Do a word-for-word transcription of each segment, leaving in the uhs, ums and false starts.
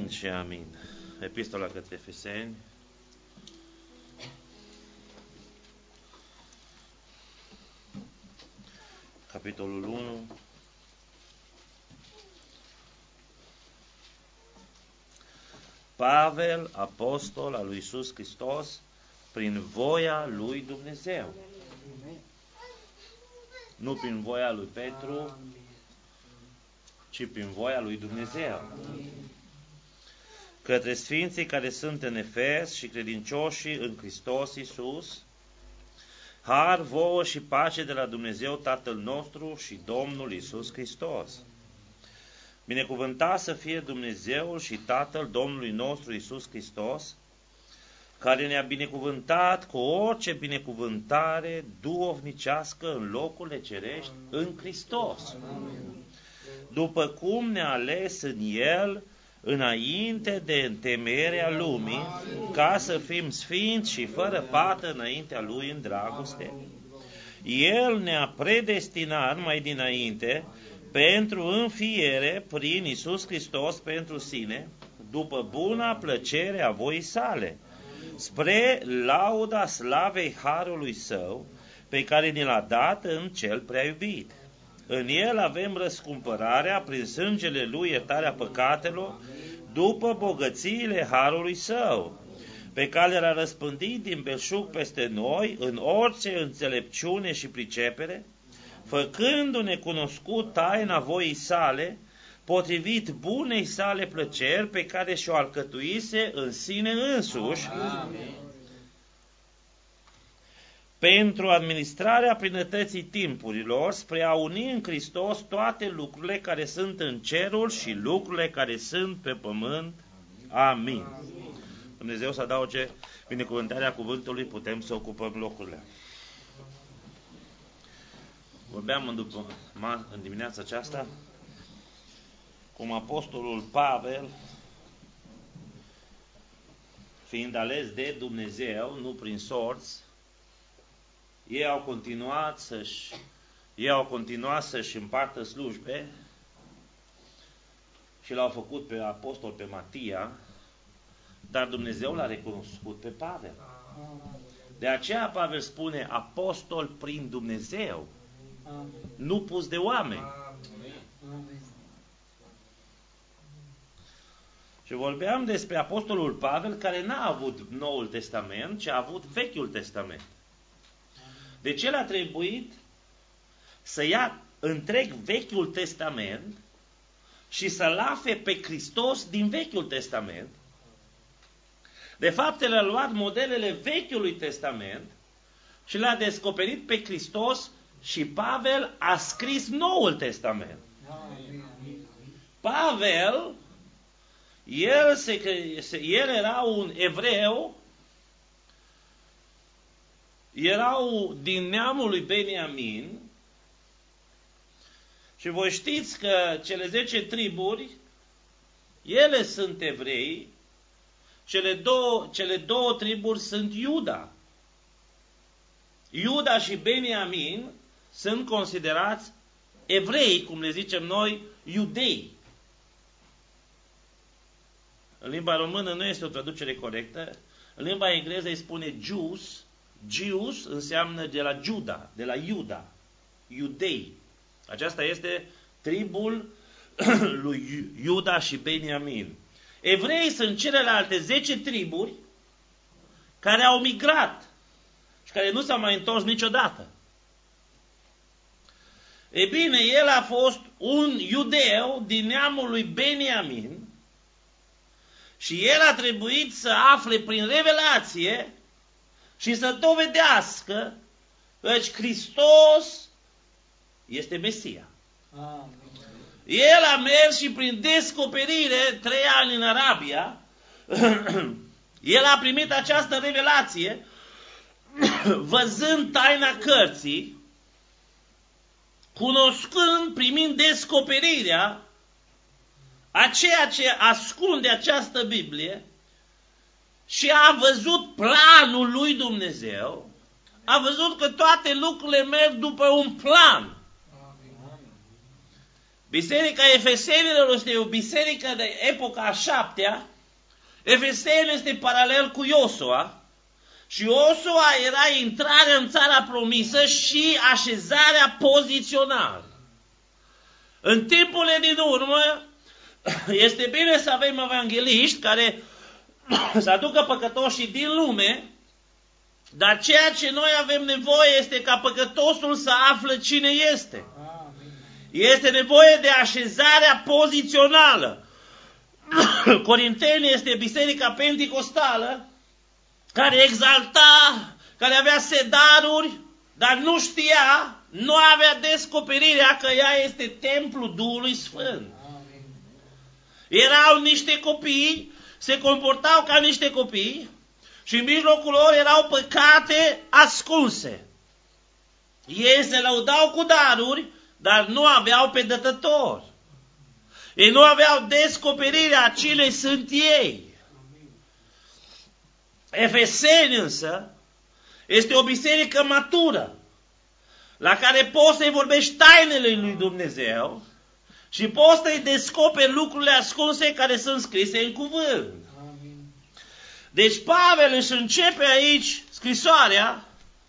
Amin și amin. Epistola către Efeseni. Capitolul unu. Pavel, apostol al lui Iisus Hristos, prin voia lui Dumnezeu. Nu prin voia lui Petru, ci prin voia lui Dumnezeu. Către sfinții care sunt în Efes și credincioșii în Hristos Iisus, har vouă și pace de la Dumnezeu Tatăl nostru și Domnul Iisus Hristos. Binecuvântat să fie Dumnezeul și Tatăl Domnului nostru Iisus Hristos, care ne-a binecuvântat cu orice binecuvântare duhovnicească în locurile cerești în Hristos, după cum ne-a ales în El înainte de întemeierea lumii, ca să fim sfinți și fără pată înaintea Lui în dragoste. El ne-a predestinat mai dinainte pentru înfiere prin Iisus Hristos pentru sine, după buna plăcere a voii sale, spre lauda slavei harului Său, pe care ni l-a dat în Cel prea iubit. În El avem răscumpărarea, prin sângele Lui iertarea păcatelor, după bogățiile harului Său, pe care l-a răspândit din belșug peste noi, în orice înțelepciune și pricepere, făcându-ne cunoscut taina voii sale, potrivit bunei sale plăceri, pe care și-o alcătuise în sine însuși, Amin. Pentru administrarea plinătății timpurilor, spre a uni în Hristos toate lucrurile care sunt în cerul și lucrurile care sunt pe pământ. Amin. Dumnezeu să adauge binecuvântarea cuvântului, putem să ocupăm locurile. Vorbeam în, după, în dimineața aceasta cum apostolul Pavel, fiind ales de Dumnezeu, nu prin sorți, ei au continuat să-și ei au continuat să-și împartă slujbe și l-au făcut pe apostol pe Matia, dar Dumnezeu l-a recunoscut pe Pavel. De aceea Pavel spune apostol prin Dumnezeu, nu pus de oameni. Și vorbeam despre apostolul Pavel, care n-a avut Noul Testament, ci a avut Vechiul Testament. Deci el a trebuit să ia întreg Vechiul Testament și să-l afe pe Hristos din Vechiul Testament. De fapt, el a luat modelele Vechiului Testament și l-a descoperit pe Hristos și Pavel a scris Noul Testament. Pavel, el, se, el era un evreu, erau din neamul lui Beniamin și voi știți că cele zece triburi, ele sunt evrei, cele două, cele două triburi sunt Iuda. Iuda și Beniamin sunt considerați evrei, cum le zicem noi, iudei. În limba română nu este o traducere corectă, în limba engleză îi spune Jews. Jews înseamnă de la Juda, de la Iuda, iudei. Aceasta este tribul lui Iuda și Beniamin. Evreii sunt celelalte zece triburi care au migrat și care nu s-au mai întors niciodată. E bine, el a fost un iudeu din neamul lui Beniamin și el a trebuit să afle prin revelație și să dovedească că Hristos este Mesia. Amin. El a mers și prin descoperire trei ani în Arabia, el a primit această revelație, văzând taina cărții, cunoscând, primind descoperirea a ceea ce ascunde această Biblie, și a văzut planul lui Dumnezeu, a văzut că toate lucrurile merg după un plan. Biserica Efesenilor este o biserică de epoca a șaptea. Efeseni este paralel cu Iosua. Și Iosua era intrarea în țara promisă și așezarea pozițională. În timpurile din urmă, este bine să avem evangeliști care să aducă păcătoșii din lume, dar ceea ce noi avem nevoie este ca păcătosul să afle cine este. Este nevoie de așezarea pozițională. Corinteni este biserica penticostală care exalta, care avea sedaruri, dar nu știa, nu avea descoperirea că ea este templul Duhului Sfânt. Erau niște copii, se comportau ca niște copii și în mijlocul lor erau păcate ascunse. Ei se lăudau cu daruri, dar nu aveau pe dătător. Ei nu aveau descoperirea cine sunt ei. Efeseni însă este o biserică matură, la care poți să-i vorbești tainele lui Dumnezeu și poți să-i descoperi lucrurile ascunse care sunt scrise în cuvânt. Amin. Deci Pavel își începe aici scrisoarea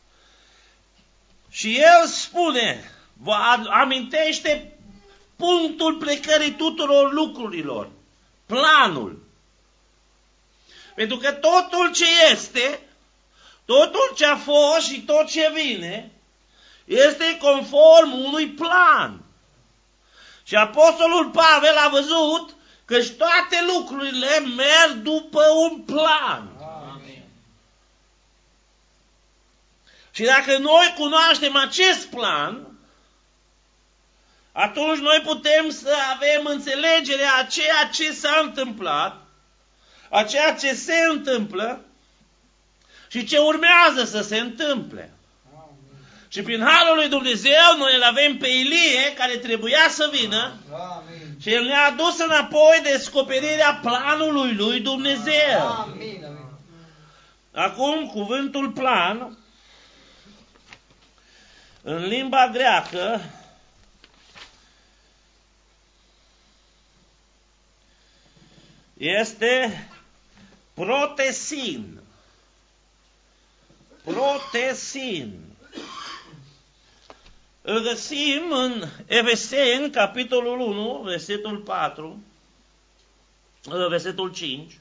și el spune, vă amintește punctul plecării tuturor lucrurilor, planul. Pentru că totul ce este, totul ce a fost și tot ce vine, este conform unui plan. Și apostolul Pavel a văzut că toate lucrurile merg după un plan. Amin. Și dacă noi cunoaștem acest plan, atunci noi putem să avem înțelegerea a ceea ce s-a întâmplat, a ceea ce se întâmplă și ce urmează să se întâmple. Amin. Și prin harul lui Dumnezeu noi îl avem pe Ilie care trebuia să vină. Amin. Și el ne-a adus înapoi descoperirea planului lui Dumnezeu. Amin. Acum cuvântul plan în limba greacă este protesin. Protesin. Îl găsim în Efeseni, capitolul unu, versetul patru, versetul cinci.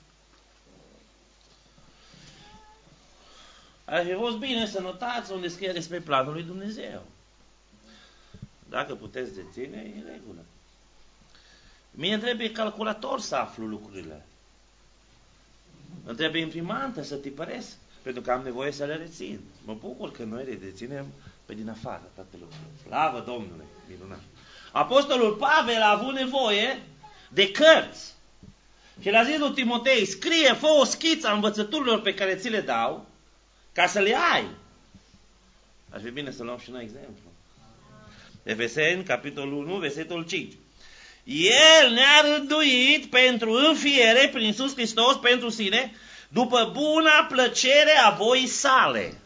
Ar fi fost bine să notați unde scrie despre planul lui Dumnezeu. Dacă puteți deține, e în regulă. Mie îmi trebuie calculator să aflu lucrurile. Îmi trebuie imprimantă să tipăresc, pentru că am nevoie să le rețin. Mă bucur că noi le deținem pe din afară toate lucrurile. Slavă Domnului! Minunat! Apostolul Pavel a avut nevoie de cărți. Și l-a zis lui Timotei, scrie, fă o schiță a învățăturilor pe care ți le dau, ca să le ai. Ar fi bine să luăm și noi exemplu. Efeseni, capitolul unu, versetul cinci. El ne-a rânduit pentru înfiere prin Iisus Hristos pentru sine, după buna plăcere a voii sale.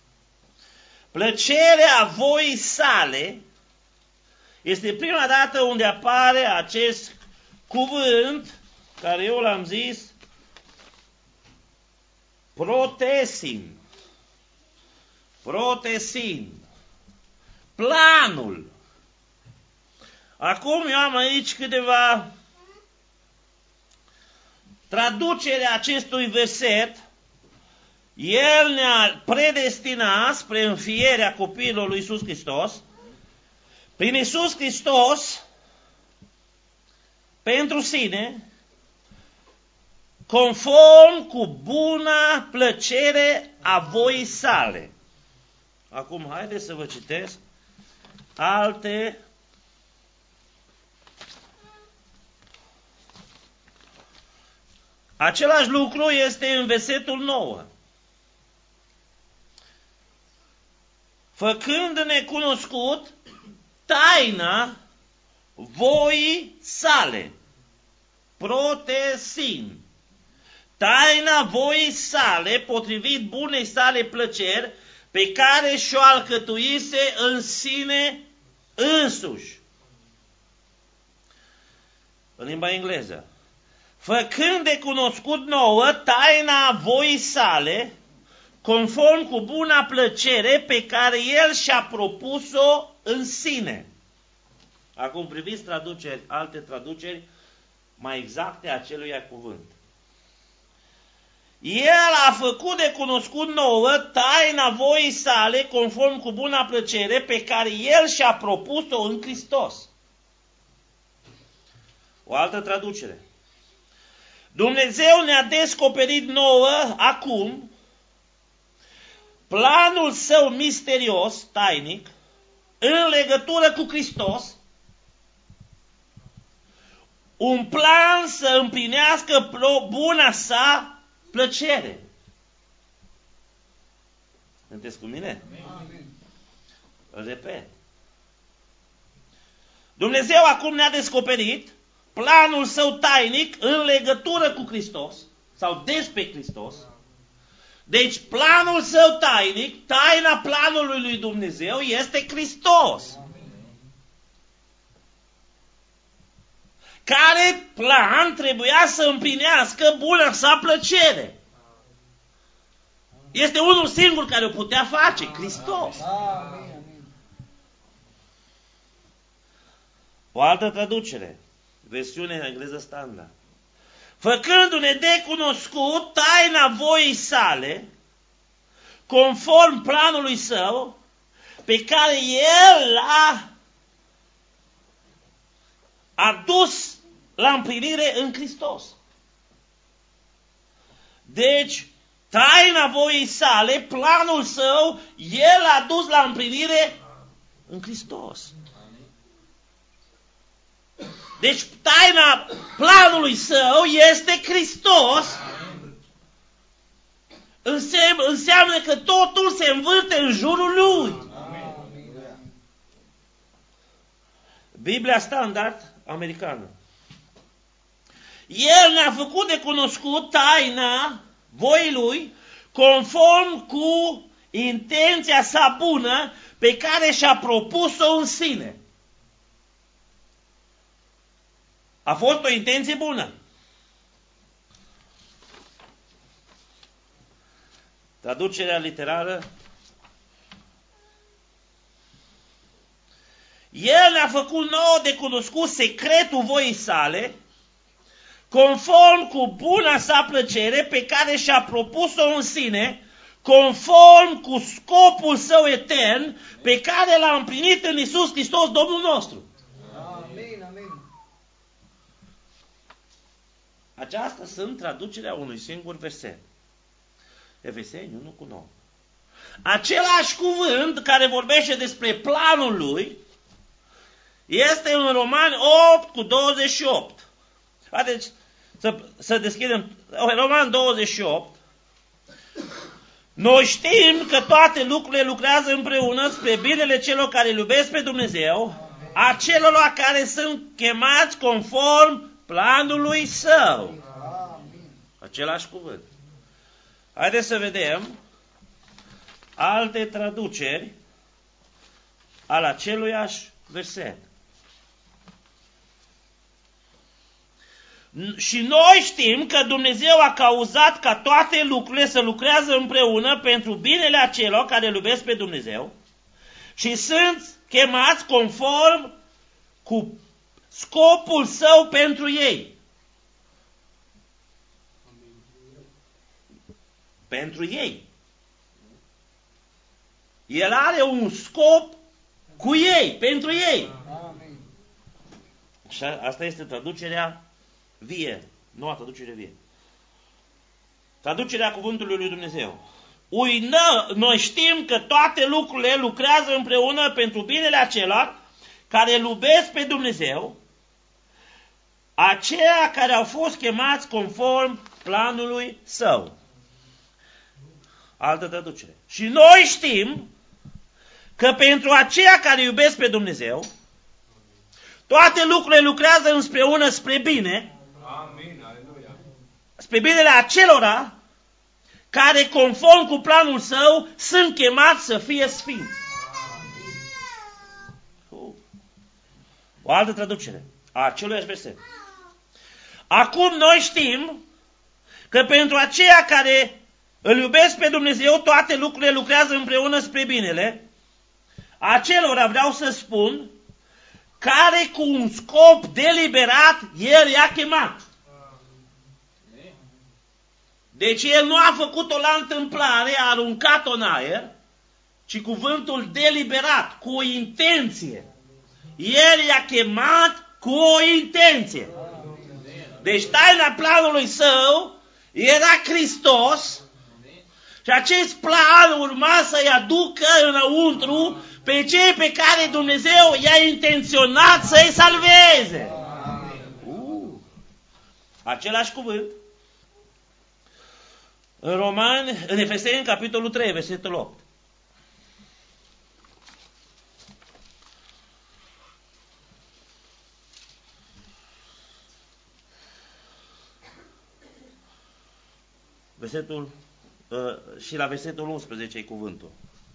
Plăcerea voii sale este prima dată unde apare acest cuvânt, care eu l-am zis, protesin. Protesin. Planul. Acum eu am aici câteva traducere acestui verset. El ne-a predestinat spre înfierea copiilor lui Iisus Hristos. Prin Iisus Hristos, pentru sine, conform cu buna plăcere a voii sale. Acum, haideți să vă citesc alte Același lucru este în versetul nouă. Făcând-ne cunoscut taina voii sale. Protesin. Taina voii sale, potrivit bunei sale plăceri, pe care și-o alcătuise în sine însuși. în limba engleză. Făcând de cunoscut nouă taina voii sale, conform cu buna plăcere pe care El și-a propus-o în sine. Acum priviți traduceri, alte traduceri mai exacte a acelui cuvânt. El a făcut de cunoscut nouă taina voii sale, conform cu buna plăcere pe care El și-a propus-o în Hristos. O altă traducere. Dumnezeu ne-a descoperit nouă acum planul Său misterios, tainic, în legătură cu Hristos, un plan să împlinească buna Sa plăcere. Sunteți cu mine? Amin. Îl repet. Dumnezeu acum ne-a descoperit planul Său tainic în legătură cu Hristos, sau despre Hristos. Deci planul Său tainic, taina planului lui Dumnezeu este Hristos. Care plan trebuia să împlinească buna Sa plăcere. Este unul singur care o putea face, Hristos. O altă traducere, versiune în engleză standard. Făcându-ne de cunoscut taina voii sale, conform planului Său, pe care El l-a adus la împlinire în Hristos. Deci, taina voii sale, planul Său, El l-a dus la împlinire în Hristos. Deci, taina planului Său este Hristos. Înseamnă că totul se învârte în jurul Lui. Biblia standard americană. El ne-a făcut de cunoscut taina voii Lui, conform cu intenția Sa bună pe care și-a propus-o în sine. A fost o intenție bună. Traducerea literară. El ne-a făcut nouă de cunoscut secretul voii sale, conform cu buna Sa plăcere pe care și-a propus-o în sine, conform cu scopul Său etern pe care l-a împlinit în Iisus Hristos, Domnul nostru. Amin, amin. Aceasta sunt traducerea unui singur verset. Efeseni unu cu nouă. Același cuvânt care vorbește despre planul Lui este în Romani opt cu douăzeci și opt. Haideți să, să deschidem Romani douăzeci și opt. Noi știm că toate lucrurile lucrează împreună spre binele celor care îl iubesc pe Dumnezeu, acelora care sunt chemați conform planului Său. Același cuvânt. Haideți să vedem alte traduceri al aceluiași verset. Și noi știm că Dumnezeu a cauzat ca toate lucrurile să lucrează împreună pentru binele acelor care îl iubesc pe Dumnezeu și sunt chemați conform cu scopul Său pentru ei. Pentru ei. El are un scop cu ei, pentru ei. Și asta este traducerea vie, noua traducere vie. Traducerea cuvântului lui Dumnezeu. Uină, noi știm că toate lucrurile lucrează împreună pentru binele acelor care îl iubesc pe Dumnezeu, aceia care au fost chemați conform planului Său. Altă traducere. Și noi știm că pentru aceia care iubesc pe Dumnezeu, toate lucrurile lucrează împreună spre bine, Amin, aleluia. spre binele acelora care, conform cu planul Său, sunt chemați să fie sfinți. O altă traducere a aceluiași verset. Acum noi știm că pentru aceia care îl iubesc pe Dumnezeu, toate lucrurile lucrează împreună spre binele. Acelora vreau să spun care cu un scop deliberat El i-a chemat. Deci El nu a făcut-o la întâmplare, a aruncat-o în aer, ci cuvântul deliberat, cu o intenție. El i-a chemat cu o intenție. Deci taina planului Său era Hristos și acest plan urma să-i aducă înăuntru pe cei pe care Dumnezeu i-a intenționat să-i salveze. Uh, același cuvânt. În Romani, în Efeseni, capitolul trei, versetul opt. Versetul, uh, și la versetul unsprezece e cuvântul.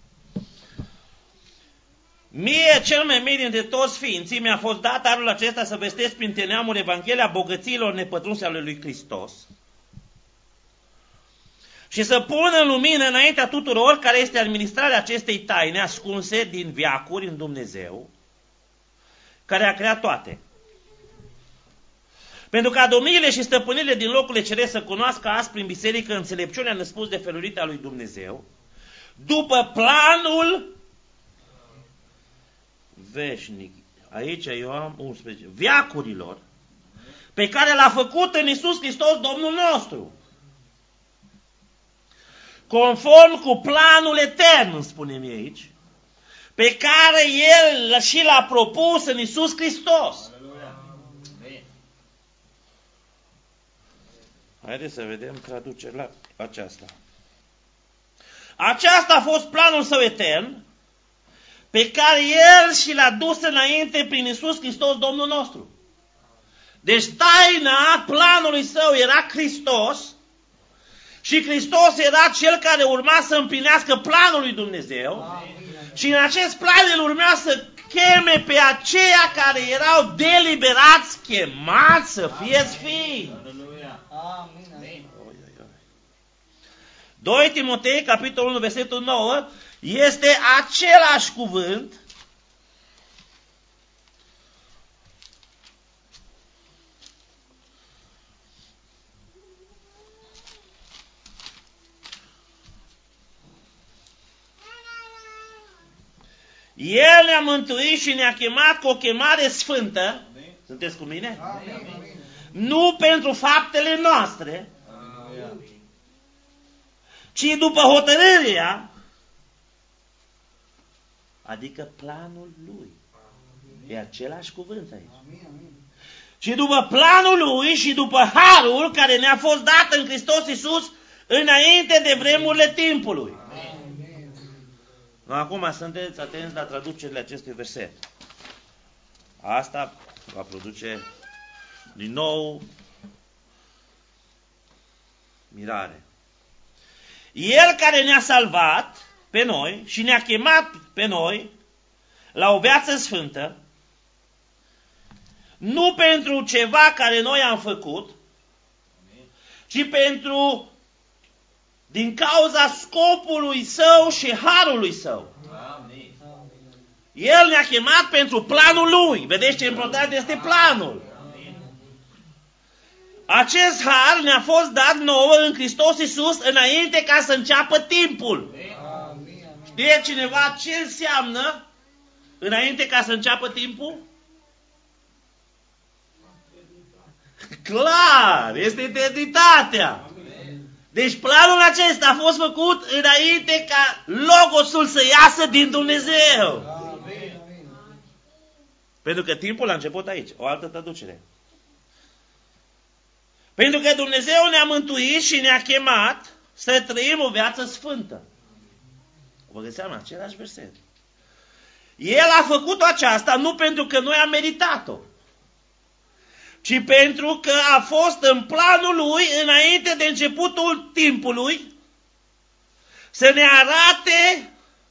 Mie, cel mai mic dintre toți sfinții, mi-a fost dat anul acesta să vestesc printre neamuri Evanghelia bogățiilor nepătrunse ale lui Hristos și să pun în lumină înaintea tuturor care este administrarea acestei taine ascunse din veacuri în Dumnezeu, care a creat toate. Pentru ca domniile și stăpânirile din locurile ceresc să cunoască azi prin biserică înțelepciunea năspus de felurita lui Dumnezeu, după planul veșnic, aici eu am unsprezece, veacurilor, pe care l-a făcut în Iisus Hristos Domnul nostru. Conform cu planul etern, spune mi aici, pe care El și l-a propus în Iisus Hristos. Haideți să vedem traducerea aceasta. Aceasta a fost planul Său etern, pe care El și l-a dus înainte prin Iisus Hristos Domnul nostru. Deci taina planului Său era Hristos și Hristos era Cel care urma să împlinească planul lui Dumnezeu. Amin. Și în acest plan El urmea să cheme pe aceia care erau deliberați, chemați să fie sfinți. doi Timotei, capitolul unu, versetul nouă, este același cuvânt El ne-a mântuit și ne-a chemat cu o chemare sfântă. Amin. Sunteți cu mine? Amin. Nu pentru faptele noastre, Amin. ci după hotărârea, adică planul Lui. Amin. E același cuvânt aici. Amin. Ci după planul Lui și după harul care ne-a fost dat în Hristos Iisus înainte de vremurile timpului. Amin. Acum sunteți atenți la traducerile acestui verset. Asta va produce din nou mirare. El care ne-a salvat pe noi și ne-a chemat pe noi la o viață sfântă, nu pentru ceva care noi am făcut, ci pentru din cauza scopului Său și harului Său. Amin. El ne-a chemat pentru planul Lui. Vedeți ce important este planul. Amin. Acest har ne-a fost dat nouă în Hristos Iisus înainte ca să înceapă timpul. Amin. Știe cineva ce înseamnă înainte ca să înceapă timpul? Clar, este eternitatea. Deci planul acesta a fost făcut înainte ca Logosul să iasă din Dumnezeu. Amin. Pentru că timpul a început aici. O altă traducere. Pentru că Dumnezeu ne-a mântuit și ne-a chemat să trăim o viață sfântă. Vă găseam același verset. El a făcut aceasta nu pentru că noi am meritat-o, ci pentru că a fost în planul Lui, înainte de începutul timpului, să ne arate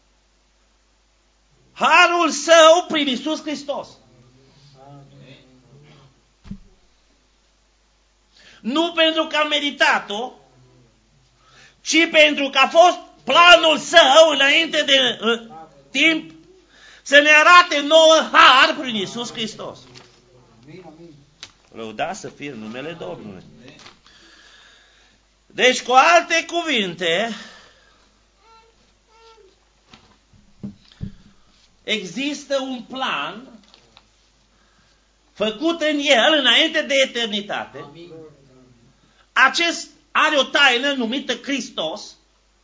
harul Său prin Iisus Hristos. nu pentru că a meritat-o, ci pentru că a fost planul său înainte de uh, timp să ne arate nouă har prin Iisus Hristos. Lăudați să fie numele Domnului. Deci, cu alte cuvinte, există un plan făcut în el înainte de eternitate. Acest are o taină numită Hristos.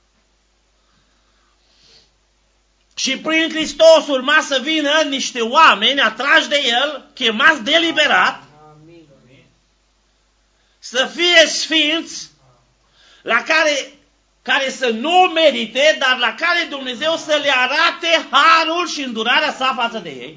Și prin Hristos urma să vină niște oameni atrași de el, chemați deliberat, să fie sfinți, la care, care să nu merite, dar la care Dumnezeu să le arate harul și îndurarea sa față de ei.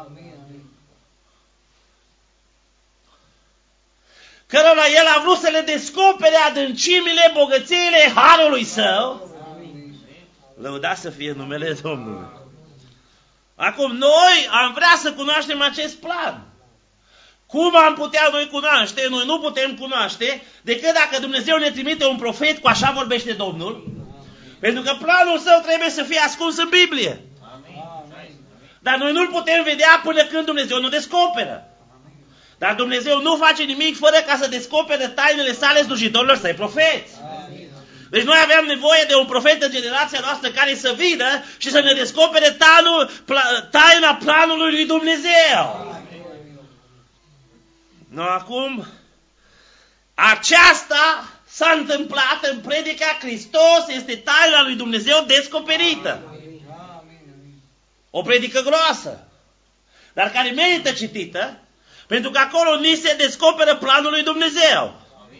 Cărora el a vrut să le descopere adâncimile, bogățiile harului său. Lăudați să fie numele Domnului. Acum, noi am vrea să cunoaștem acest plan. Cum am putea noi cunoaște? Noi nu putem cunoaște decât dacă Dumnezeu ne trimite un profet cu așa vorbește Domnul. Pentru că planul său trebuie să fie ascuns în Biblie. Dar noi nu-l putem vedea până când Dumnezeu nu descoperă. Dar Dumnezeu nu face nimic fără ca să descopere tainele sale slujitorilor săi profeți. Deci noi aveam nevoie de un profet în generația noastră care să vină și să ne descopere tanul, taina planului lui Dumnezeu. No, acum, aceasta s-a întâmplat în predica Hristos, este taina lui Dumnezeu descoperită. O predică groasă, dar care merită citită, pentru că acolo ni se descoperă planul lui Dumnezeu.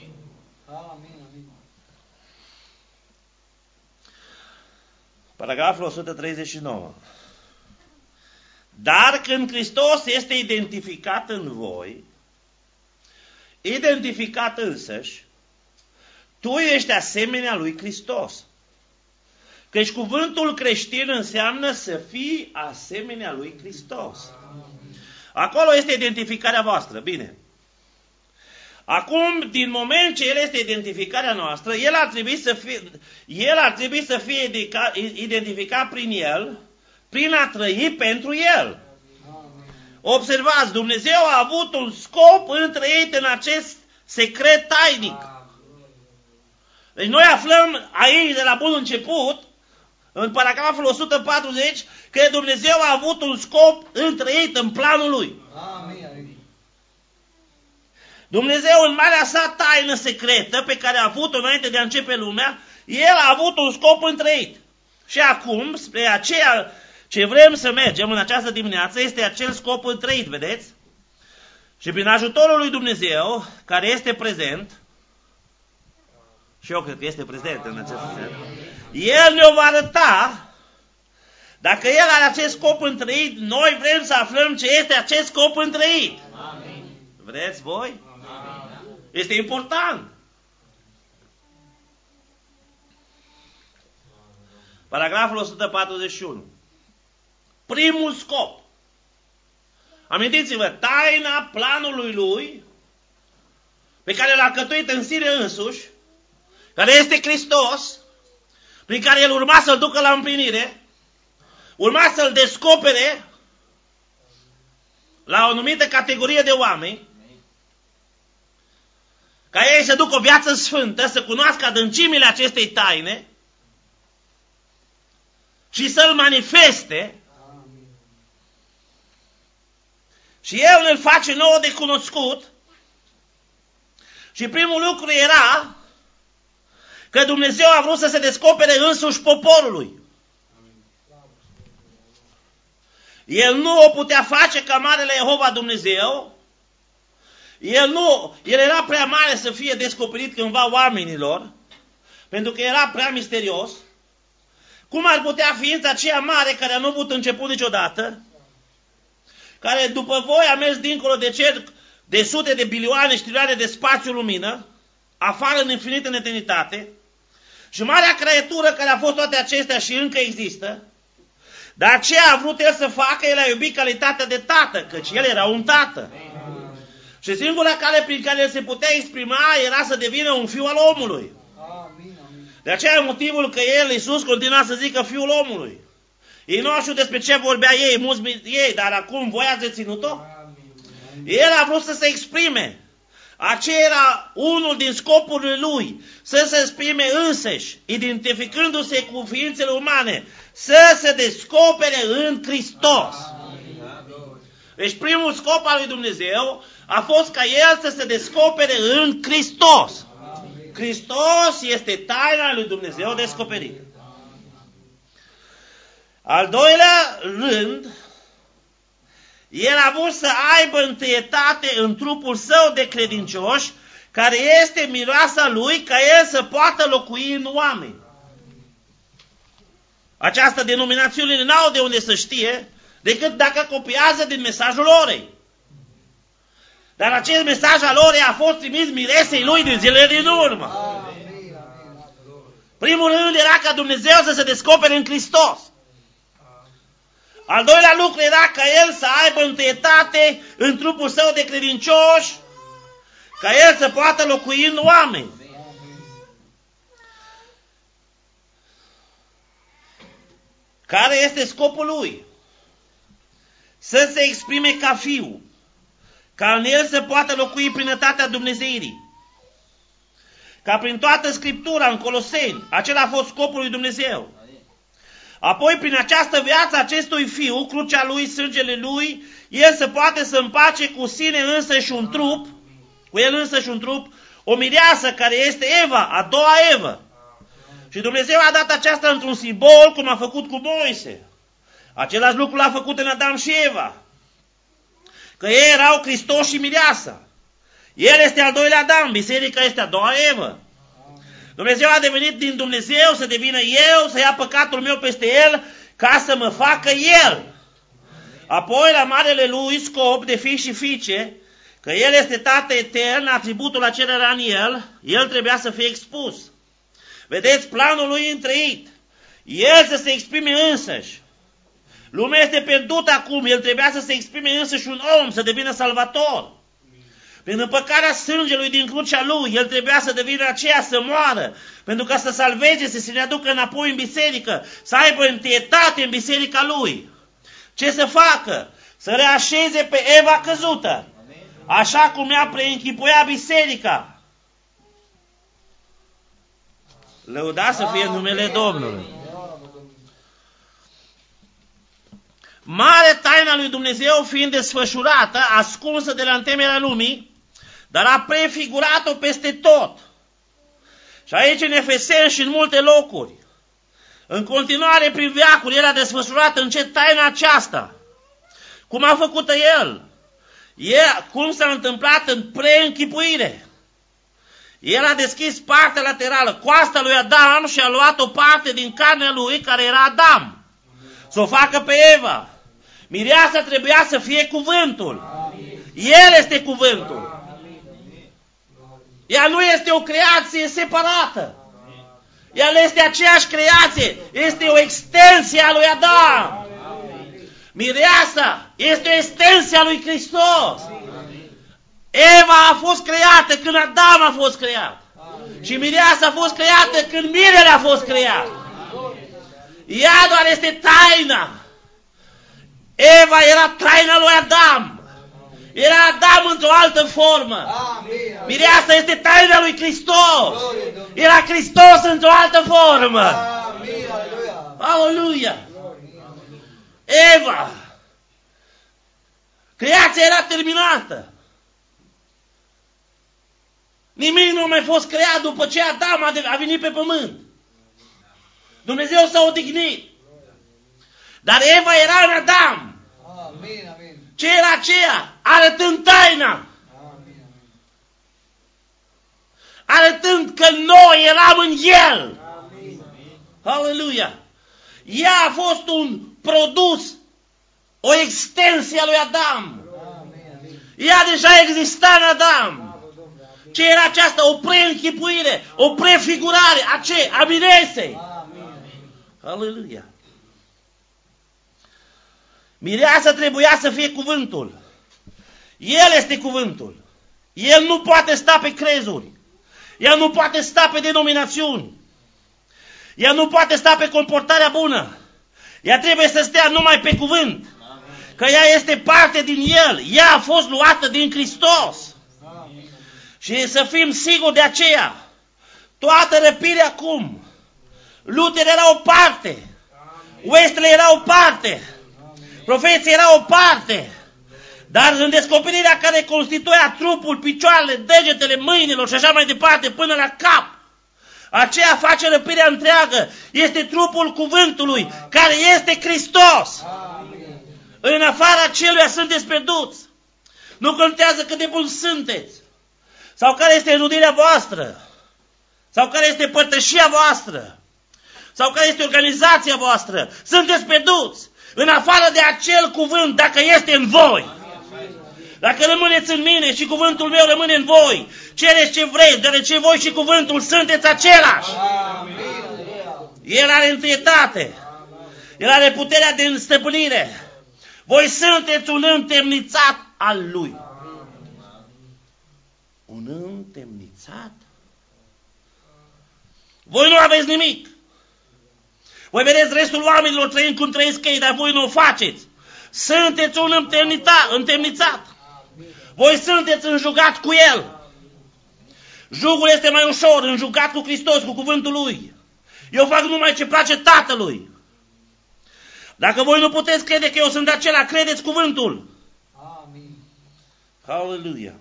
Paragraful o sută treizeci și nouă. Dar când Hristos este identificat în voi, identificat însăși, tu ești asemenea lui Hristos. Căci cuvântul creștin înseamnă să fii asemenea lui Hristos. Acolo este identificarea voastră. Bine. Acum, din moment ce El este identificarea noastră, El ar trebui să fie, El ar trebui să fie identificat prin El, prin a trăi pentru El. Observați, Dumnezeu a avut un scop întreit în acest secret tainic. Deci noi aflăm aici, de la bun început, în paragraful o sută patruzeci, că Dumnezeu a avut un scop întreit în planul Lui. Dumnezeu, în marea sa taină secretă, pe care a avut-o înainte de a începe lumea, El a avut un scop întreit. Și acum, spre aceea ce vrem să mergem în această dimineață, este acel scop întreit, vedeți? Și prin ajutorul lui Dumnezeu, care este prezent, și eu cred că este prezent în acest sens, El ne-o va arăta. Dacă El are acest scop întreit, noi vrem să aflăm ce este acest scop întreit. Vreți voi? Este important. Paragraful o sută patruzeci și unu. Primul scop. Amintiți-vă, taina planului Lui, pe care l-a cătuit în sine însuși, care este Hristos, prin care El urma să-L ducă la împlinire, urma să-L descopere la o anumită categorie de oameni, ca ei să ducă o viață sfântă, să cunoască adâncimile acestei taine și să-L manifeste. Și El îl face nouă de cunoscut. Și primul lucru era că Dumnezeu a vrut să se descopere însuși poporului. El nu o putea face ca Marele Jehova Dumnezeu. El nu, el era prea mare să fie descoperit cândva oamenilor, pentru că era prea misterios. Cum ar putea ființa aceea mare care a nu avut început niciodată, care după voi a mers dincolo de cer de sute de bilioane și trilioane de spațiu-lumină, afară în infinit în eternitate, și marea creatură care a fost toate acestea și încă există, dar ce a vrut El să facă, El a iubit calitatea de tată, căci El era un tată. Și singura cale prin care el se putea exprima era să devină un fiu al omului. Amin, amin. De aceea e motivul că el, Iisus, continua să zică fiul omului. Ei nu știu despre ce vorbea ei, mulți ei, dar acum voi ați reținut-o? El a vrut să se exprime. Aceea era unul din scopurile lui, să se exprime însăși, identificându-se cu ființele umane, să se descopere în Hristos. Deci primul scop al lui Dumnezeu a fost ca El să se descopere în Hristos. Hristos este taina lui Dumnezeu descoperită. Al doilea rând, El a vrut să aibă întâietate în trupul său de credincioși, care este miroasa lui, ca El să poată locui în oameni. Această denominațiune n-au de unde să știe, decât dacă copiază din mesajul orei. Dar acest mesaj al orei a fost trimis miresei lui din zilele din urmă. Primul rând era ca Dumnezeu să se descopere în Hristos. Al doilea lucru era ca El să aibă întâietate în trupul său de credincioși, ca El să poată locui în oameni. Care este scopul Lui? Să se exprime ca Fiu, ca în El să poată locui plinătatea Dumnezeirii. Ca prin toată Scriptura, în Coloseni, acela a fost scopul lui Dumnezeu. Apoi, prin această viață acestui Fiu, crucea Lui, sângele Lui, El să poate să împace cu sine însăși un trup, cu El însăși un trup, o mireasă care este Eva, a doua Evă. Și Dumnezeu a dat aceasta într-un simbol, cum a făcut cu Moise. Același lucru l-a făcut în Adam și Eva. Că ei erau Hristos și mireasa. El este al doilea Adam, biserica este a doua Evă. Dumnezeu a devenit din Dumnezeu să devină eu, să ia păcatul meu peste El, ca să mă facă El. Apoi, la marele Lui scop de fi și fiice, că El este Tată etern, atributul acela era în El, El trebuia să fie expus. Vedeți, planul Lui întreit. El să se exprime însăși. Lumea este pierdută acum, El trebuia să se exprime însăși un om, să devină salvator. Prin împăcarea sângelui din crucea Lui, El trebuia să devină aceea, să moară, pentru ca să salveze, să se ne aducă înapoi în biserică, să aibă întâietate în biserica Lui. Ce să facă? Să reașeze pe Eva căzută, așa cum ea preînchipuia biserica. Lăudați să fie numele Domnului. Mare taina lui Dumnezeu fiind desfășurată, ascunsă de la întemeierea lumii, dar a prefigurat-o peste tot. Și aici în Efeseni și în multe locuri. În continuare prin veacuri El a desfășurat încet taina aceasta. Cum a făcut-o El? El cum s-a întâmplat în preînchipuire? El a deschis partea laterală, coasta lui Adam, și a luat o parte din carnea lui, care era Adam, să o facă pe Eva. Mireasa trebuia să fie cuvântul. El este cuvântul. Ea nu este o creație separată. Ea este aceeași creație. Este o extensie a lui Adam. Mireasa este o extensie a lui Hristos. Eva a fost creată când Adam a fost creat. Și mireasa a fost creată când mirele a fost creat. Ea doar este taina. Eva era taina lui Adam. Era Adam într-o altă formă. Mireasa este taina lui Hristos. Era Hristos într-o altă formă. Aleluia! Eva. Creația era terminată. Nimic nu a mai fost creat după ce Adam a venit pe pământ. Dumnezeu s-a odihnit. Dar Eva era în Adam. Amin, amin. Ce era aceea? Arătând taina. Amin, Arătând că noi eram în El. amin. Aleluia! Ea a fost un produs, o extensie a lui Adam. Ea deja exista în Adam. Ce era aceasta? O preînchipuire, o prefigurare a ce? A miresei. Aleluia! Mireasa trebuia să fie cuvântul. El este cuvântul. El nu poate sta pe crezuri. El nu poate sta pe denominațiuni. El nu poate sta pe comportarea bună. Ea trebuie să stea numai pe cuvânt. Că ea este parte din El. Ea a fost luată din Hristos. Și să fim siguri de aceea. Toată răpirea acum. Lutele erau o parte. Oestele erau o parte. Profeții erau o parte. Dar în descoperirea care constituia trupul, picioarele, degetele, mâinilor și așa mai departe până la cap, aceea face răpirea întreagă. Este trupul cuvântului care este Hristos. În afara aceluia sunteți pierduți. Nu contează cât de buni sunteți. Sau care este înrudirea voastră. Sau care este părtășia voastră. Sau care este organizația voastră. Sunteți pierduți. În afară de acel cuvânt, dacă este în voi. Dacă rămâneți în mine și cuvântul meu rămâne în voi, cereți ce vreți, deoarece voi și cuvântul sunteți același. El are întâietate. El are puterea de înstăpânire. Voi sunteți un întemnițat al Lui. Un întemnițat? Voi nu aveți nimic. Voi vedeți restul oamenilor trăind cum trăiesc ei, dar voi nu o faceți. Sunteți un întemnițat. Voi sunteți înjugat cu El. Jugul este mai ușor, înjugat cu Hristos, cu cuvântul Lui. Eu fac numai ce place Tatălui. Dacă voi nu puteți crede că eu sunt acela, credeți cuvântul. Amin. Hallelujah.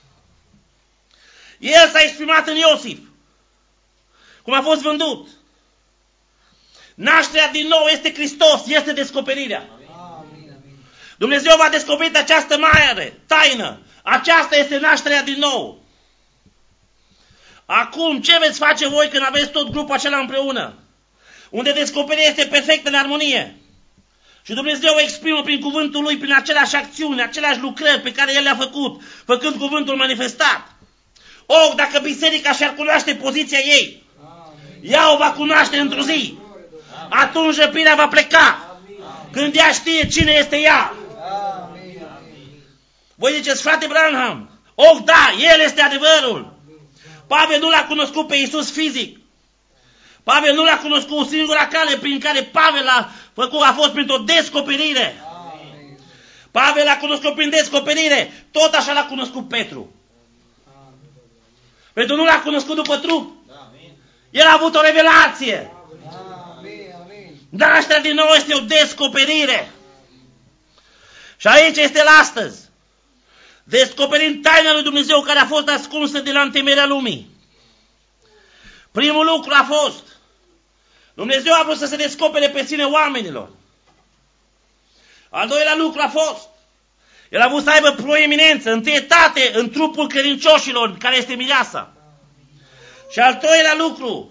El s-a exprimat în Iosif, cum a fost vândut. Nașterea din nou este Hristos, este descoperirea. Dumnezeu v-a descoperit această mare taină. Aceasta este nașterea din nou. Acum, ce veți face voi când aveți tot grupul acela împreună? Unde descoperirea este perfectă în armonie. Și Dumnezeu o exprimă prin cuvântul Lui, prin aceleași acțiuni, aceleași lucrări pe care El le-a făcut, făcând cuvântul manifestat. O, dacă biserica și-ar cunoaște poziția ei, ea o va cunoaște într-o zi. Atunci răpirea va pleca. Când ea știe cine este ea. Voi ziceți, frate Branham, oh da, El este adevărul. Pavel nu l-a cunoscut pe Iisus fizic. Pavel nu l-a cunoscut. Singura cale prin care Pavel a făcut a fost printr-o descoperire. Pavel l-a cunoscut prin descoperire. Tot așa l-a cunoscut Petru. Petru nu l-a cunoscut după trup. El a avut o revelație. Nașterea din nou este o descoperire. Și aici este la astăzi. Descoperind taina lui Dumnezeu care a fost ascunsă de la întemeierea lumii. Primul lucru a fost, Dumnezeu a vrut să se descopere pe sine oamenilor. Al doilea lucru a fost, El a vrut să aibă proeminență, întâietate în trupul credincioșilor, care este mireasa. Și al treilea lucru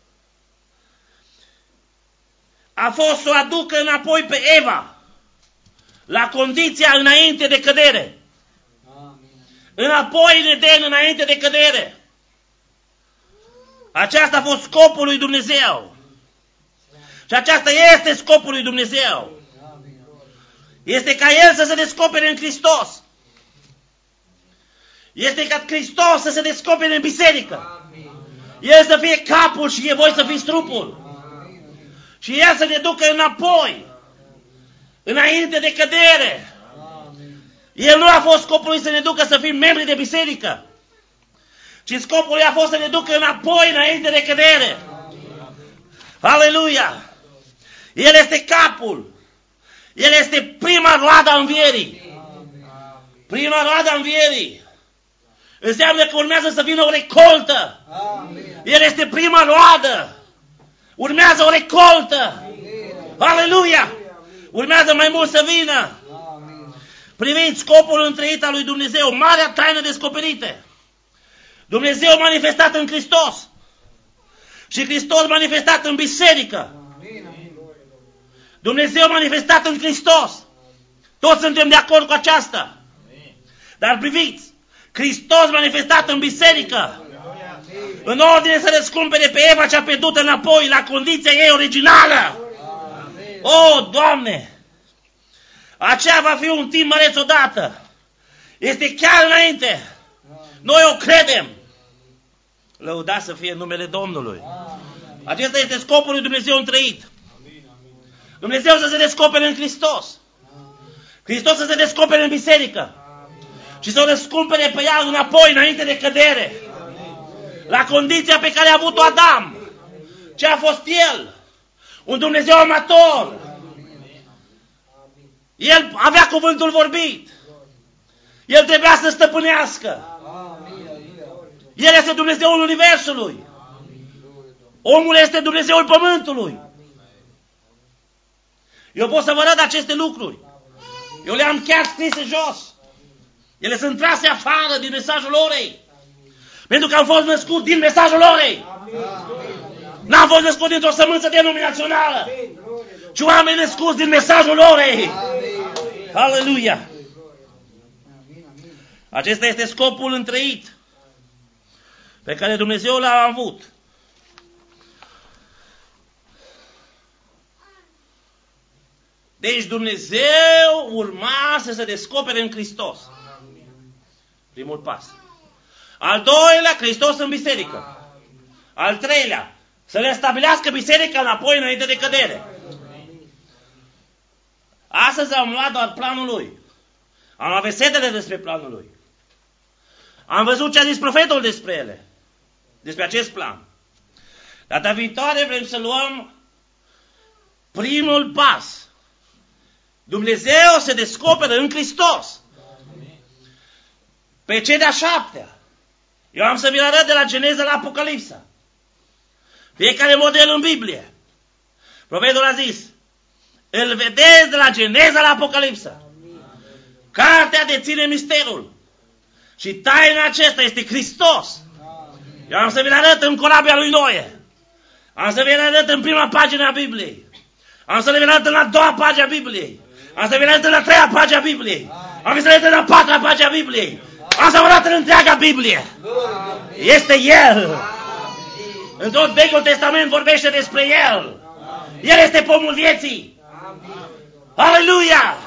a fost să o aducă înapoi pe Eva, la condiția înainte de cădere. Înapoi în Eden, înainte de cădere. Aceasta a fost scopul lui Dumnezeu. Și aceasta este scopul lui Dumnezeu. Este ca El să se descopere în Hristos. Este ca Hristos să se descopere în biserică. El să fie capul și voi să fiți trupul. Și El să ne ducă înapoi, înainte de cădere. El nu a fost scopul lui să ne ducă să fim membri de biserică, ci scopul lui a fost să ne ducă înapoi, înainte de cădere. Aleluia! El este capul. El este prima roadă a învierii. Prima roadă a învierii. Înseamnă că urmează să vină o recoltă. El este prima roadă. Urmează o recoltă. Aleluia! Urmează mai mult să vină. Priviți scopul întreit al lui Dumnezeu, marea taină descoperită. Dumnezeu manifestat în Hristos. Și Hristos manifestat în biserică. Dumnezeu manifestat în Hristos. Toți suntem de acord cu aceasta. Dar priviți, Hristos manifestat în biserică. În ordine să răscumpere pe Eva cea pierdută înapoi la condiția ei originală. O, Doamne! Aceea va fi un timp măreț odată. Este chiar înainte. Noi o credem. Lăudat să fie numele Domnului. Acesta este scopul lui Dumnezeu întrăit. Dumnezeu să se descopere în Hristos. Hristos să se descopere în biserică. Și să o răscumpere pe ea înapoi, înainte de cădere. La condiția pe care a avut-o Adam. Ce a fost el? Un Dumnezeu amator. El avea cuvântul vorbit. El trebuia să stăpânească. El este Dumnezeul Universului. Omul este Dumnezeul Pământului. Eu pot să vă arăt aceste lucruri. Eu le-am chiar scrise jos. Ele sunt trase afară din mesajul orei. Pentru că am fost născut din mesajul orei. N-am fost născut dintr-o sămânță denominațională, ci oameni născuți din mesajul orei. Aleluia! Acesta este scopul întrăit pe care Dumnezeu l-a avut. Deci Dumnezeu urma să se descopere în Hristos. Primul pas. Al doilea, Hristos în biserică. Al treilea, să le stabilească biserica înapoi înainte de cădere. Astăzi am luat doar planul lui. Am luat versetele despre planul lui. Am văzut ce a zis profetul despre ele. Despre acest plan. Data viitoare vrem să luăm primul pas. Dumnezeu se descoperă în Hristos. Pe cei de-a șaptea. Eu am să vi-l arăt de la Geneza la Apocalipsa. Fiecare model în Biblie. Profetul a zis, îl vedeți de la Geneza la Apocalipsa. Cartea deține misterul. Și taina acesta este Hristos. Eu am să vi-l arăt în corabia lui Noe. Am să vi-l arăt în prima pagină a Bibliei. Am să vi-l arăt în a doua pagină a Bibliei. Am să vi-l arăt în a treia pagină a Bibliei. Am să vi-l arăt în a patra pagină a Bibliei. Am să vă arăt în întreaga Biblie. Este El. În tot Vechiul Testament vorbește despre El. El este pomul vieții. Aleluia!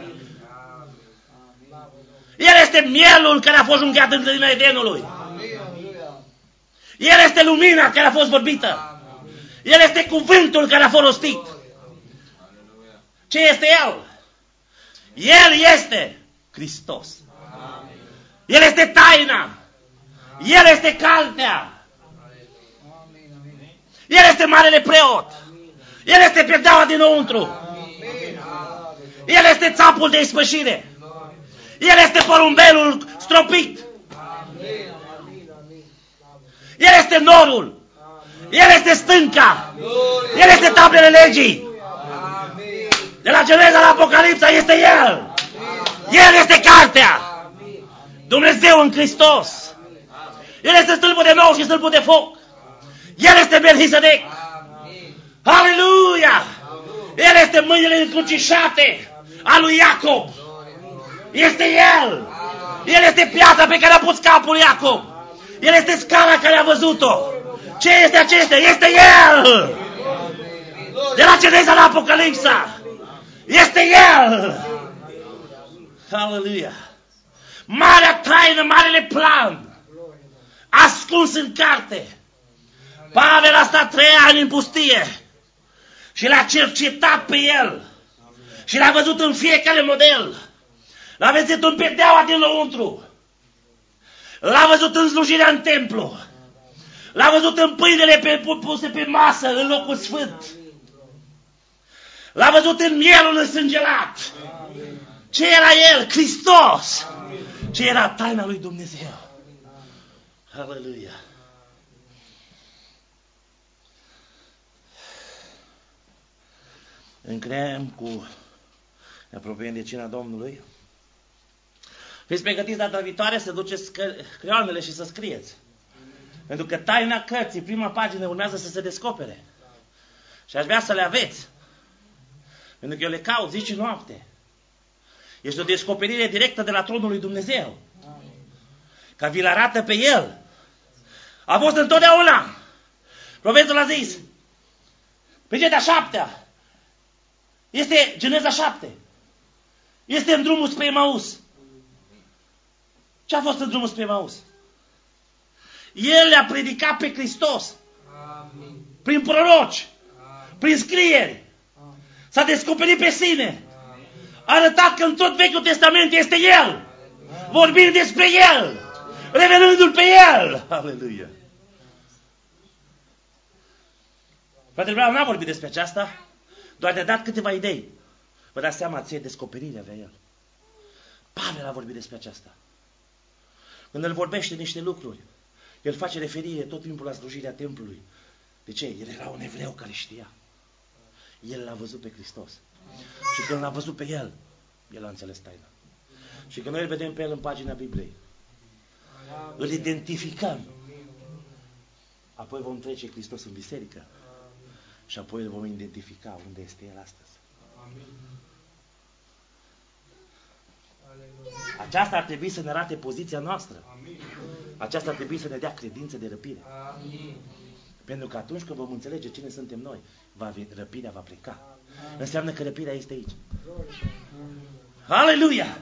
El este mielul care a fost junghiat în grădina Edenului. El este lumina care a fost vorbită. El este cuvântul care a fost rostit. Ce este El? El este Hristos. El este taina. El este caltea. El este marele preot. El este pedeaua dinăuntru. El este țapul de ispășire. El este porumbelul stropit. El este norul. El este stânca. El este tablele legii. De la Geneza la Apocalipsa este El. El este cartea. Dumnezeu în Hristos. El este stâlpul de nou și stâlpul de foc. El este Melchisedec. Aleluia! El este mâinile încrucișate a lui Iacob. Este El. El este piatra pe care a pus capul Iacob. El este scara care a văzut-o. Ce este acesta? Este El. De la Geneza la Apocalipsa. Este El. Aleluia! Marea taină, marele plan, ascuns în carte. Pavel a stat trei ani în pustie și l-a cercetat pe El. Și l-a văzut în fiecare model. L-a văzut în pedeaua dinăuntru. L-a văzut în slujirea în templu. L-a văzut în pâinele pe, puse pe masă în locul sfânt. L-a văzut în mielul însângerat. Ce era El? Hristos. Ce era taina lui Dumnezeu? Aleluia! Încheiem cu, ne apropiem de cina Domnului. Fiți pregătiți data viitoare să duceți creioanele și să scrieți. Pentru că taina cărții, prima pagină, urmează să se descopere. Și aș vrea să le aveți. Pentru că eu le caut zi și noapte. Este o descoperire directă de la tronul lui Dumnezeu. Că vi-l arată pe El. A fost întotdeauna. Profetul a zis, pe cea de-a șaptea, este Geneza șapte. Este în drumul spre Emaus. Ce a fost în drumul spre Emaus? El le-a predicat pe Hristos. Prin proroci. Prin scrieri. S-a descoperit pe sine. A arătat că în tot Vechiul Testament este El. Vorbind despre El. Revelându-L pe El. Aleluia. Fratele Branham n-a vorbit despre aceasta. Doar de-a dat câteva idei. Vă dați seama ce descoperire avea el. Pavel a vorbit despre aceasta. Când el vorbește niște lucruri, el face referire tot timpul la slujirea templului. De ce? El era un evreu care știa. El l-a văzut pe Hristos. Și când l-a văzut pe el, el a înțeles taina. Și când noi îl vedem pe el în pagina Bibliei, îl identificăm. Apoi vom trece Hristos în biserică. Și apoi îl vom identifica unde este el astăzi. Aceasta ar trebui să ne arate poziția noastră. Aceasta ar trebui să ne dea credință de răpire. Pentru că atunci când vom înțelege cine suntem noi, va, răpirea va pleca. Înseamnă că răpirea este aici. Aleluia!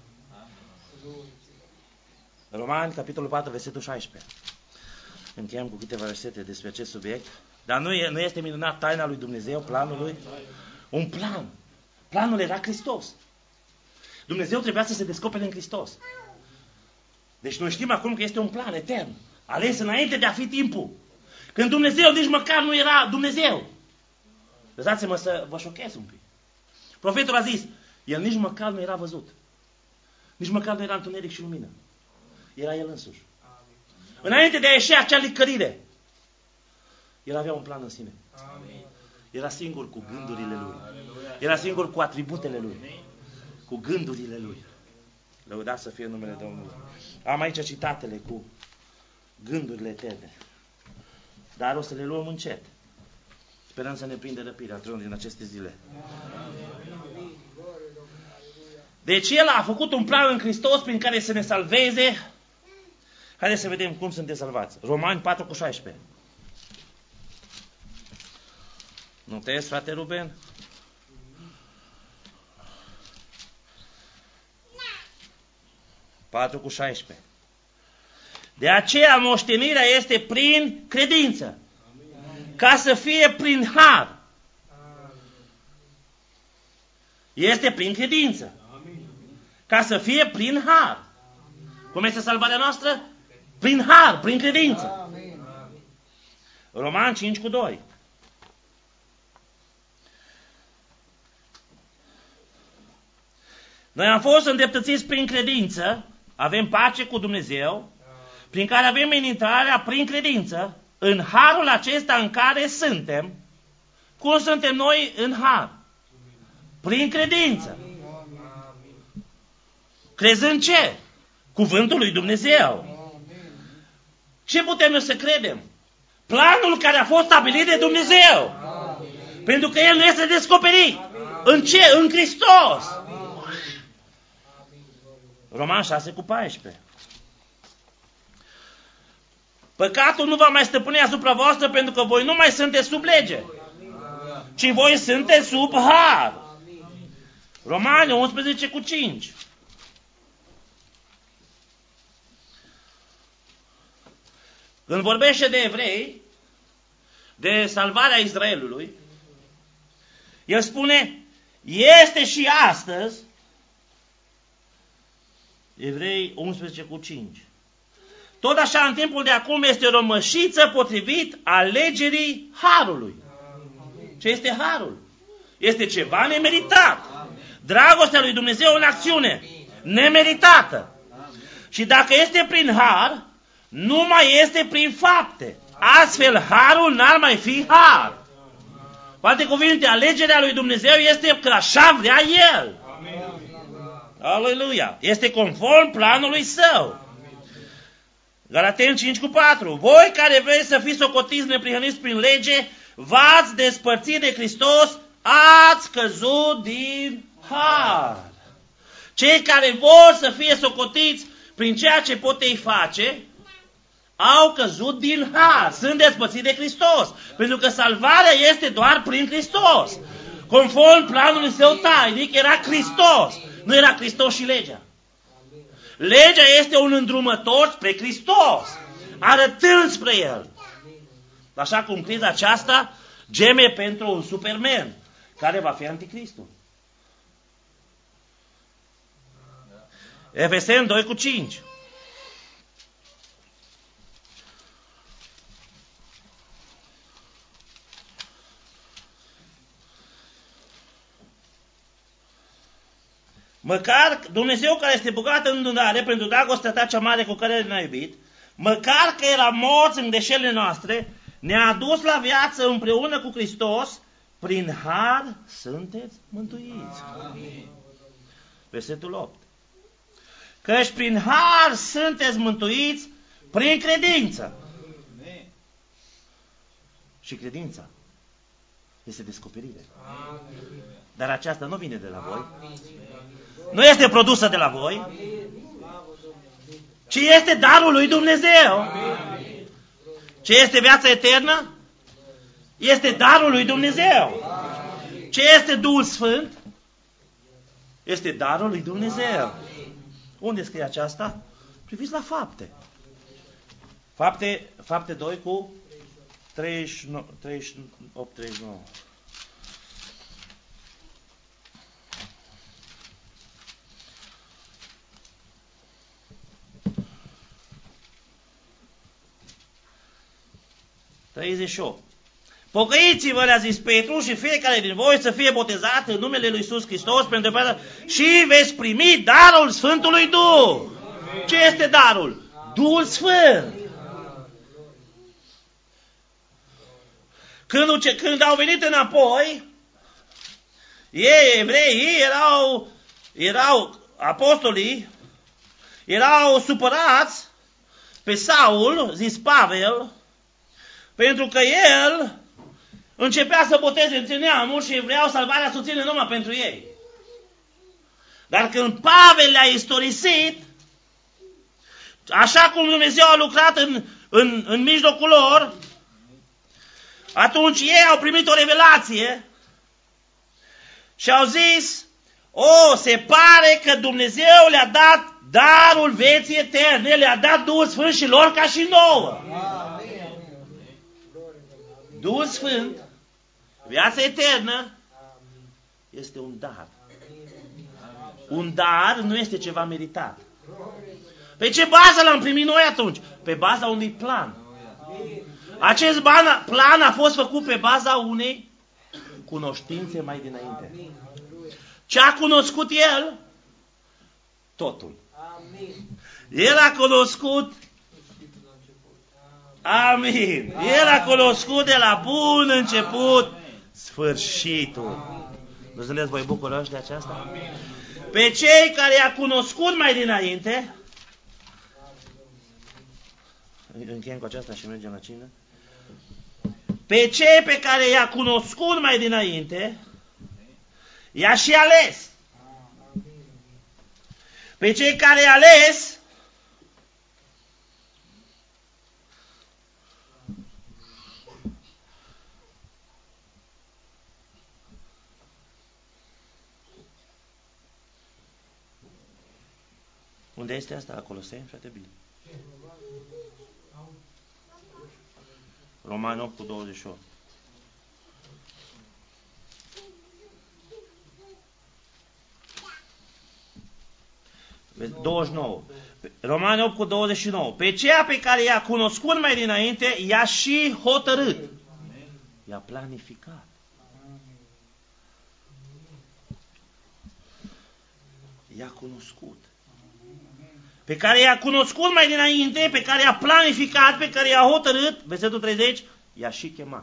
Romani, capitolul patru, versetul șaisprezece. Încheiem cu câteva versete despre acest subiect. Dar nu, e, nu este minunat taina lui Dumnezeu, planul lui? Un plan. Planul era Hristos. Dumnezeu trebuia să se descopere în Hristos. Deci noi știm acum că este un plan etern, ales înainte de a fi timpul. Când Dumnezeu nici măcar nu era Dumnezeu. Lăsați-mă să vă șochez un pic. Profetul a zis, el nici măcar nu era văzut. Nici măcar nu era întuneric și lumină. Era el însuși. Înainte de a ieși acea licărire, el avea un plan în sine. Era singur cu gândurile lui. Era singur cu atributele lui. Cu gândurile lui. Lăudați să fie numele Domnului. Am aici citatele cu gândurile eterne. Dar o să le luăm încet. Sperăm să ne prindă răpirea într-unul din aceste zile. Deci El a făcut un plan în Hristos prin care să ne salveze. Haideți să vedem cum suntem salvați. Romani patru cu șaisprezece. Notezi, frate Ruben? patru cu șaisprezece. De aceea moștenirea este prin credință. Ca să fie prin har. Este prin credință. Ca să fie prin har. Cum este salvarea noastră? Prin har, prin credință. Roman cinci cu doi. Noi am fost îndreptățiți prin credință, avem pace cu Dumnezeu, prin care avem intrarea prin credință în harul acesta în care suntem. Cum suntem noi în har? Prin credință. Crezând ce? Cuvântul lui Dumnezeu. Ce putem noi să credem? Planul care a fost stabilit de Dumnezeu. Pentru că El nu este descoperit. În ce? În Hristos. Roman șase cu paisprezece. Păcatul nu va mai stăpâni asupra voastră pentru că voi nu mai sunteți sub lege, ci voi sunteți sub har. Romani unsprezece cu cinci. Când vorbește de evrei, de salvarea Israelului, el spune, este și astăzi, Evrei unsprezece cu cinci. Tot așa în timpul de acum este o rămășiță potrivit alegerii harului. Ce este harul? Este ceva nemeritat. Dragostea lui Dumnezeu în acțiune. Nemeritată. Și dacă este prin har, nu mai este prin fapte. Astfel harul n-ar mai fi har. Cu alte cuvinte, alegerea lui Dumnezeu este că așa vrea El. Aleluia! Este conform planului Său. Galateni cinci cu patru. Voi care vreți să fiți socotiți neprihăniți prin lege, v-ați despărțit de Hristos, ați căzut din har. Cei care vor să fie socotiți prin ceea ce pot ei face, au căzut din har. Sunt despărțiți de Hristos. Pentru că salvarea este doar prin Hristos. Conform planului Său tainic, era Hristos. Nu era Hristos și legea. Legea este un îndrumător spre Hristos. arătând spre El. Așa cum criza aceasta geme pentru un Superman, care va fi Anticristul. Efeseni doi cu cinci. Măcar Dumnezeu care este bogat în îndurare pentru dragostea ta cea mare cu care ne-a iubit, măcar că era morți în greșelile noastre, ne-a adus la viață împreună cu Hristos, prin har sunteți mântuiți. Amin. Versetul opt. Căci prin har sunteți mântuiți prin credință. Amin. Și credința este descoperire. Amin. Dar aceasta nu vine de la voi. Amin. Nu este produsă de la voi, ci este darul lui Dumnezeu. Amin. Ce este viața eternă? Este darul lui Dumnezeu. Amin. Ce este Duhul Sfânt? Este darul lui Dumnezeu. Amin. Unde scrie aceasta? Priviți la fapte. Fapte, fapte doi cu treizeci și opt treizeci și nouă. treizeci și opt. Pocăiți-vă, le-a zis Petru, și fiecare din voi să fie botezat în numele lui Iisus Hristos pentru păcate și veți primi darul Sfântului Duh. Ce este darul? Duhul Sfânt. Când, când au venit înapoi, ei, evreii, erau, erau apostolii, erau supărați pe Saul, zis Pavel, pentru că el începea să boteze între neamuri și vreau salvarea să o țină numai pentru ei. Dar când Pavel le-a istorisit, așa cum Dumnezeu a lucrat în, în, în mijlocul lor, atunci ei au primit o revelație și au zis, o, se pare că Dumnezeu le-a dat darul vieții eterne, le-a dat Duhul Sfânt și lor ca și nouă. Duhul Sfânt, viața eternă, este un dar. Un dar nu este ceva meritat. Pe ce bază l-am primit noi atunci? Pe baza unui plan. Acest plan a fost făcut pe baza unei cunoștințe mai dinainte. Ce a cunoscut el? Totul. El a cunoscut Amin. El a cunoscut de la bun început sfârșitul. Nu sunteți voi bucuroși de aceasta? Pe cei care i-a cunoscut mai dinainte, încheiem cu aceasta și mergem la cină. Pe cei pe care i-a cunoscut mai dinainte, i-a și ales. Pe cei care i-a ales, unde este asta? La Coloseni, frate bine. Romani opt cu douăzeci și opt. douăzeci și nouă. Romani opt cu douăzeci și nouă. Pe ceea pe care i-a cunoscut mai dinainte, i-a și hotărât. I-a planificat. I-a cunoscut. Pe care i-a cunoscut mai dinainte, pe care i-a planificat, pe care i-a hotărât, versetul treizeci, i-a și chemat.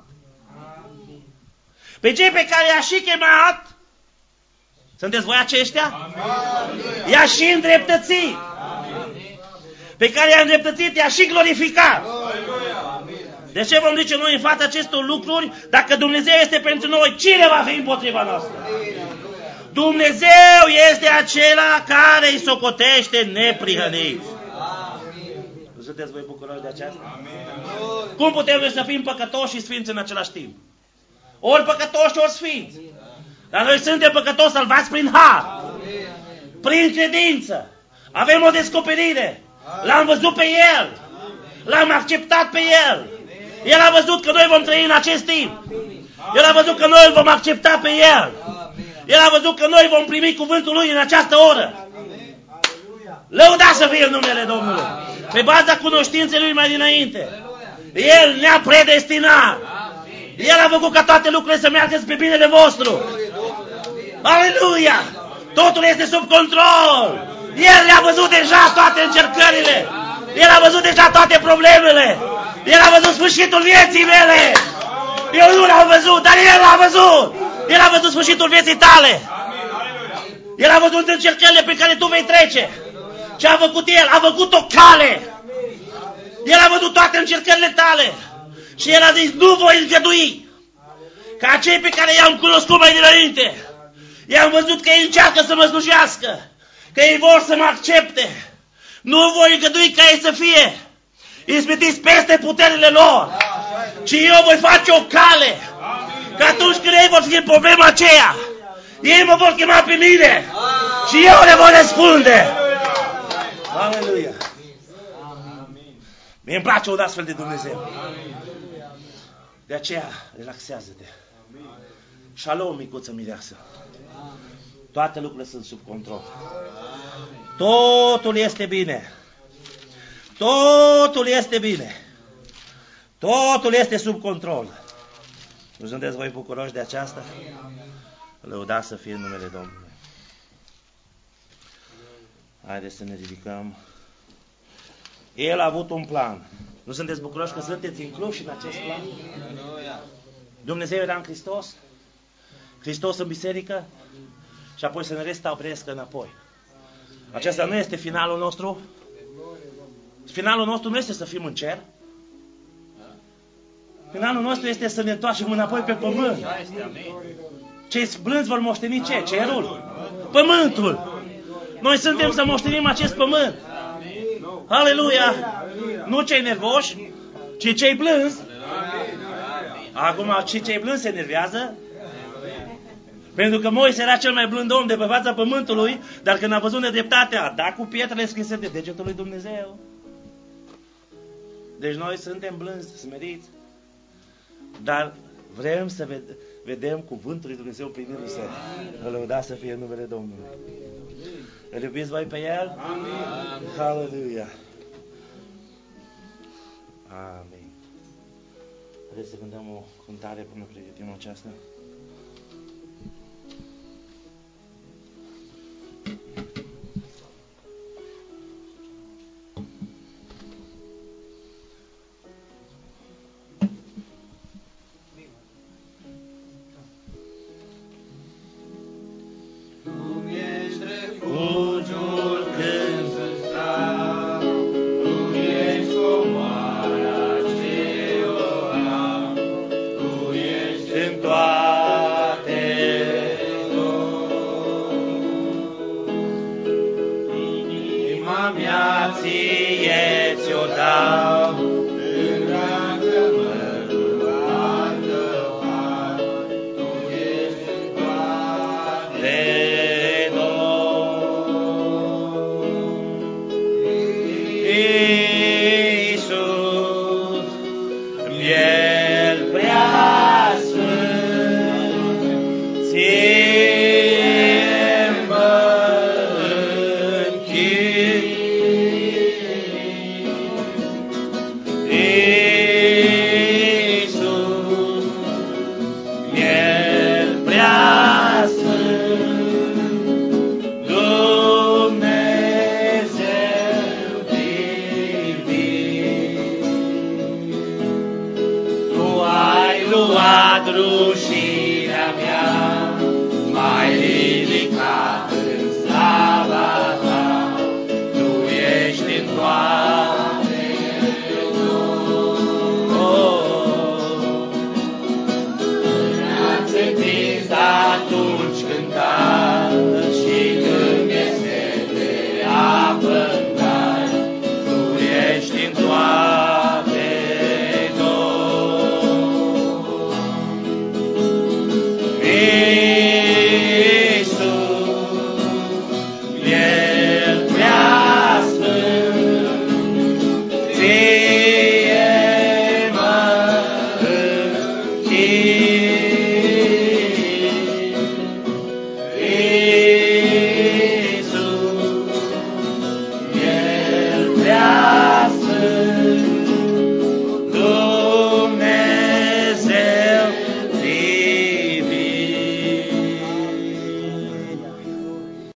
Pe cei pe care i-a și chemat, sunteți voi aceștia? I-a și îndreptățit. Pe care i-a îndreptățit, i-a și glorificat. De ce vom zice noi în fața acestor lucruri? Dacă Dumnezeu este pentru noi, cine va fi împotriva noastră? Dumnezeu este acela care îi socotește neprihăniți. Nu sunteți voi bucuroși de aceasta? Amin. Cum putem noi să fim păcătoși și sfinți în același timp? Ori păcătoși, ori sfinți. Dar noi suntem păcătoși salvați prin har. Prin credință. Avem o descoperire. L-am văzut pe El. L-am acceptat pe El. El a văzut că noi vom trăi în acest timp. El a văzut că noi îl vom accepta pe El. El a văzut că noi vom primi cuvântul Lui în această oră. Lăuda să fie numele Domnului. Pe baza cunoștinței Lui mai dinainte. El ne-a predestinat. El a făcut ca toate lucrurile să meargă spre binele vostru. Aleluia! Totul este sub control. El le-a văzut deja toate încercările. El a văzut deja toate problemele. El a văzut sfârșitul vieții mele. Eu nu l-am văzut, dar El l-a văzut. El a văzut sfârșitul vieții tale. El a văzut încercările pe care tu vei trece. Ce a făcut El? A făcut o cale. El a văzut toate încercările tale. Și El a zis, nu voi îngădui ca cei pe care i-am cunoscut mai dinainte. I-am văzut că ei încearcă să mă slujească, că ei vor să mă accepte. Nu voi îngădui ca ei să fie ispitiți peste puterile lor, ci eu voi face o cale, că atunci când ei vor fi în problema aceea, ei mă vor chema pe mine și eu le voi răspunde. Aleluia! Mie îmi place un astfel de Dumnezeu. De aceea, relaxează-te. Shalom, micuță mireasă. Toate lucrurile sunt sub control. Totul este bine. Totul este bine. Totul este sub control. Nu sunteți voi bucuroși de aceasta? Lăudați să fie în numele Domnului. Haideți să ne ridicăm. El a avut un plan. Nu sunteți bucuroși că sunteți incluși în acest plan? Dumnezeu era în Hristos, Hristos în biserică și apoi să ne restaureze înapoi. Acesta nu este finalul nostru. Finalul nostru nu este să fim în cer. Finalul nostru este să ne întoarcem înapoi pe pământ. Cei blânzi vor moșteni ce? Cerul. Pământul. Noi suntem să moștenim acest pământ. Aleluia! Nu cei nervoși, ci cei blânzi. Acum, și cei blânzi se nervează. Pentru că Moise era cel mai blând om de pe fața pământului, dar când a văzut nedreptatea, a dat cu pietrele scrise de degetul lui Dumnezeu. Deci noi suntem blânzi, smeriți, dar vrem să ved- vedem cuvântul lui Dumnezeu plinindu-se. Lăudați să fie în numele Domnului. Îl iubiți voi pe El? Amin. Haleluia. Amin. Haideți să cântăm o cântare până pregătim aceasta. Iisus, Amin.